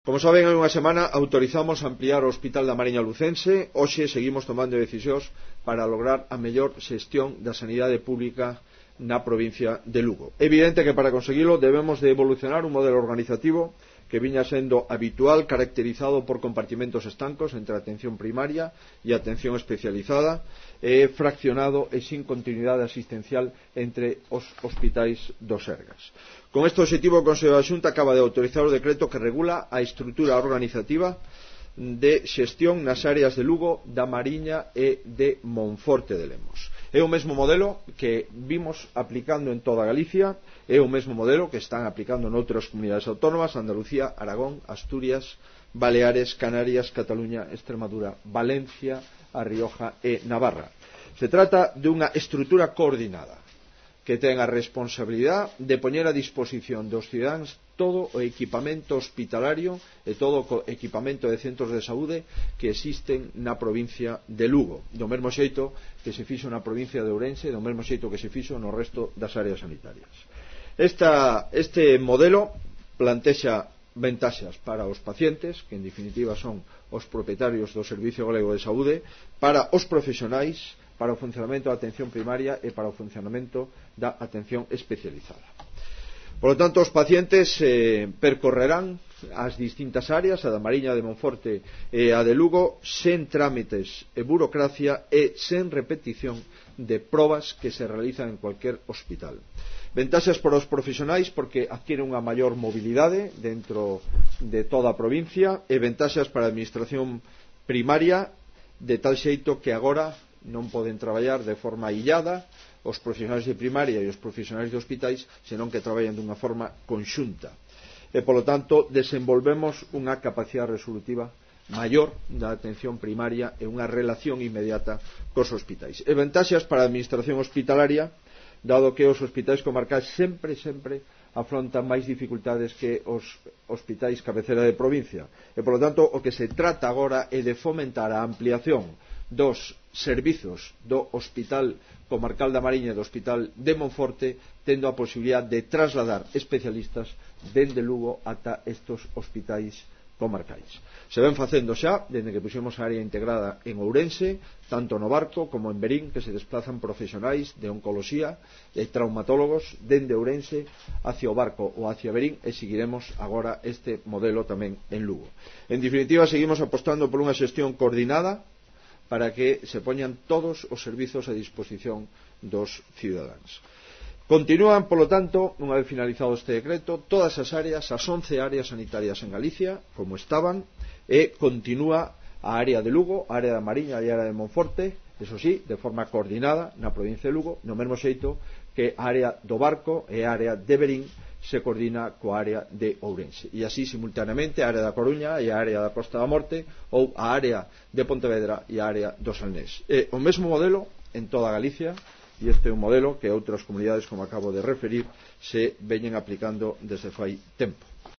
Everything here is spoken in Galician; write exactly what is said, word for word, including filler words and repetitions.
Como saben, hai unha semana autorizamos ampliar o Hospital da Mariña Lucense. Hoxe seguimos tomando decisións para lograr a mellor xestión da sanidade pública na provincia de Lugo. É evidente que para conseguilo debemos de evolucionar un modelo organizativo que viña sendo habitual, caracterizado por compartimentos estancos entre a atención primaria e a atención especializada, e fraccionado e sin continuidade asistencial entre os hospitais do Sergas. Con este objetivo, o Consello da Xunta acaba de autorizar o decreto que regula a estrutura organizativa de xestión nas áreas de Lugo, da Mariña e de Monforte de Lemos. É o mesmo modelo que vimos aplicando en toda Galicia, é o mesmo modelo que están aplicando noutras comunidades autónomas: Andalucía, Aragón, Asturias, Baleares, Canarias, Cataluña, Extremadura, Valencia, A Rioja e Navarra. Se trata dunha estrutura coordinada que ten a responsabilidade de poñer a disposición dos cidadáns todo o equipamento hospitalario e todo o equipamento de centros de saúde que existen na provincia de Lugo, do mesmo xeito que se fixo na provincia de Ourense, do mesmo xeito que se fixo no resto das áreas sanitarias. Esta, este modelo plantexa ventaxas para os pacientes, que en definitiva son os propietarios do Servicio Galego de Saúde, para os profesionais, para o funcionamento da atención primaria e para o funcionamento da atención especializada. Por lo tanto, os pacientes eh, percorrerán as distintas áreas, a da Mariña, de Monforte e a de Lugo, sen trámites e burocracia e sen repetición de probas que se realizan en cualquier hospital. Ventaxas para os profesionais porque adquieren unha maior mobilidade dentro de toda a provincia, e ventaxas para a administración primaria, de tal xeito que agora non poden traballar de forma illada os profesionais de primaria e os profesionais de hospitais, senón que traballan dunha forma conxunta. E, polo tanto, desenvolvemos unha capacidade resolutiva maior da atención primaria e unha relación inmediata cos hospitais. E ventaxas para a administración hospitalaria, dado que os hospitais comarcais sempre, sempre afrontan máis dificultades que os hospitais cabecera de provincia. E, polo tanto, o que se trata agora é de fomentar a ampliación dos servizos do Hospital Comarcal da Mariña e do Hospital de Monforte, tendo a posibilidad de trasladar especialistas dende Lugo ata estos hospitais comarcais. Se ven facendo xa, dende que puxemos a área integrada en Ourense, tanto no Barco como en Verín, que se desplazan profesionais de oncoloxía e traumatólogos dende Ourense hacia o Barco ou hacia Verín, e seguiremos agora este modelo tamén en Lugo. En definitiva, seguimos apostando por unha xestión coordinada para que se poñan todos os servizos a disposición dos cidadáns. Continúan, polo tanto, unha vez finalizado este decreto, todas as áreas, as once áreas sanitarias en Galicia, como estaban, e continúa a área de Lugo, a área da Mariña e a área de Monforte, eso sí, de forma coordinada na provincia de Lugo, no mesmo xeito que a área do Barco e a área de Verín se coordina coa área de Ourense, e así simultaneamente a área da Coruña e a área da Costa da Morte, ou a área de Pontevedra e a área do Salnés. É o mesmo modelo en toda Galicia, e este é un modelo que outras comunidades, como acabo de referir, se veñen aplicando desde fai tempo.